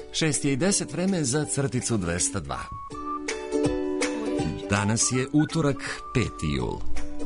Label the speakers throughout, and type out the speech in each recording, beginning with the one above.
Speaker 1: 6:10 vreme za crticu 202. Danas je utorak, 5. jul.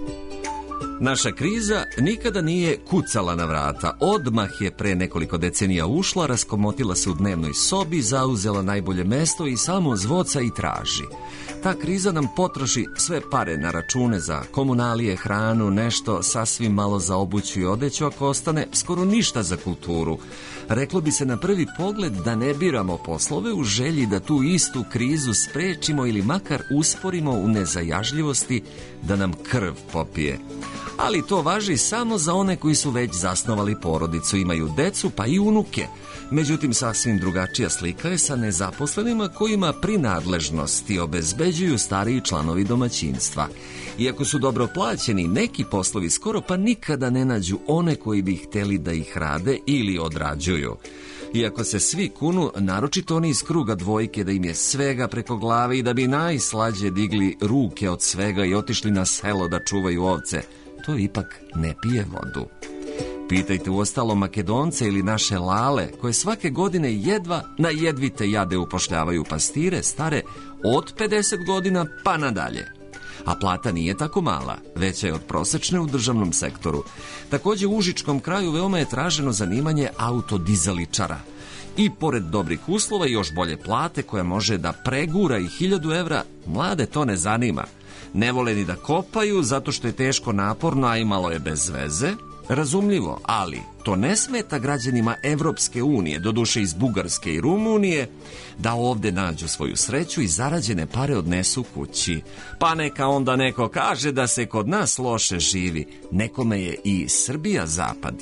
Speaker 1: Naša kriza nikada nije kucala na vrata. Odmah je pre nekoliko decenija ušla, raskomotila se u dnevnoj sobi, zauzela najbolje mesto i samo zvoca i traži. Ta kriza nam potroši sve pare na račune za komunalije, hranu, nešto sasvim malo za obuću i odeću, ako ostane skoro ništa za kulturu. Reklo bi se na prvi pogled da ne biramo poslove u želji da tu istu krizu sprečimo ili makar usporimo u nezajažljivosti da nam krv popije. Ali to važi samo za one koji su već zasnovali porodicu, imaju decu pa i unuke. Međutim, sasvim drugačija slika je sa nezaposlenima kojima prinadležnosti obezbeđuju stariji članovi domaćinstva. Iako su dobro plaćeni, neki poslovi skoro pa nikada ne nađu one koji bi hteli da ih rade ili odrađuju. Iako se svi kunu, naročito oni iz kruga dvojke, da im je svega preko glave i da bi najslađe digli ruke od svega i otišli na selo da čuvaju ovce, to ipak ne pije vodu. Pitajte uostalo Makedonce ili naše Lale, koje svake godine jedva na jedvite jade upošljavaju pastire stare od 50 godina pa nadalje. A plata nije tako mala, veća je od prosečne u državnom sektoru. Također u užičkom kraju veoma je traženo zanimanje autodizaličara. I pored dobrih uslova i još bolje plate koja može da pregura i 1000 evra, mlade to ne zanima. Ne vole ni da kopaju zato što je teško, naporno, a i malo je bez veze. Razumljivo, ali to ne smeta građanima Evropske unije, doduše iz Bugarske i Rumunije, da ovde nađu svoju sreću i zarađene pare odnesu kući. Pa neka onda neko kaže da se kod nas loše živi, nekome je i Srbija zapad.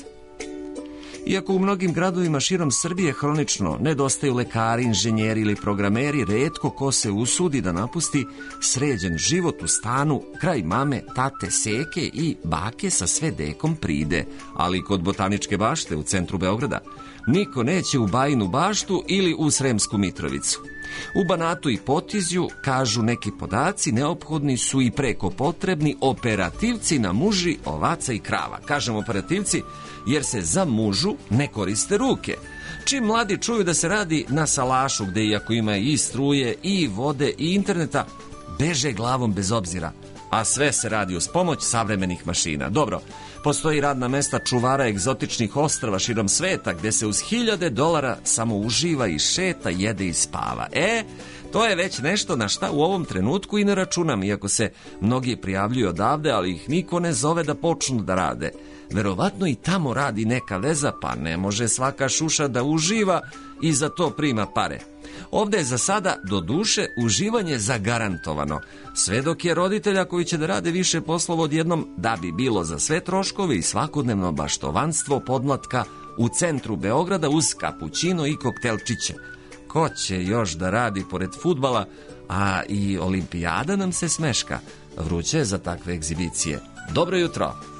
Speaker 1: Iako u mnogim gradovima širom Srbije hronično nedostaju lekari, inženjeri ili programeri, retko ko se usudi da napusti sređen život u stanu kraj mame, tate, seke i bake sa sve dekom pride, ali kod Botaničke bašte u centru Beograda. Niko neće u Bajinu baštu ili u Sremsku Mitrovicu. U Banatu i Potizju, kažu neki podaci, neophodni su i preko potrebni operativci na muži ovaca i krava. Kažem operativci jer se za mužu ne koriste ruke. Čim mladi čuju da se radi na salašu, gde iako ima i struje, i vode, i interneta, beže glavom bez obzira. A sve se radi uz pomoć savremenih mašina. Dobro, postoji radna mesta čuvara egzotičnih ostrva širom sveta, gde se uz $1000 samo uživa i šeta, jede i spava. To je već nešto na šta u ovom trenutku i ne računam, iako se mnogi prijavljuju odavde, ali ih niko ne zove da počnu da rade. Verovatno i tamo radi neka veza, pa ne može svaka šuša da uživa i za to prima pare. Ovde je za sada, do duše, uživanje zagarantovano, sve dok je roditelja koji će da rade više poslova odjednom, da bi bilo za sve troškove i svakodnevno baštovanstvo podmlatka u centru Beograda uz kapućino i koktelčiće. Ko će još da radi pored fudbala, a i olimpijada nam se smeška. Vruće je za takve egzibicije. Dobro jutro!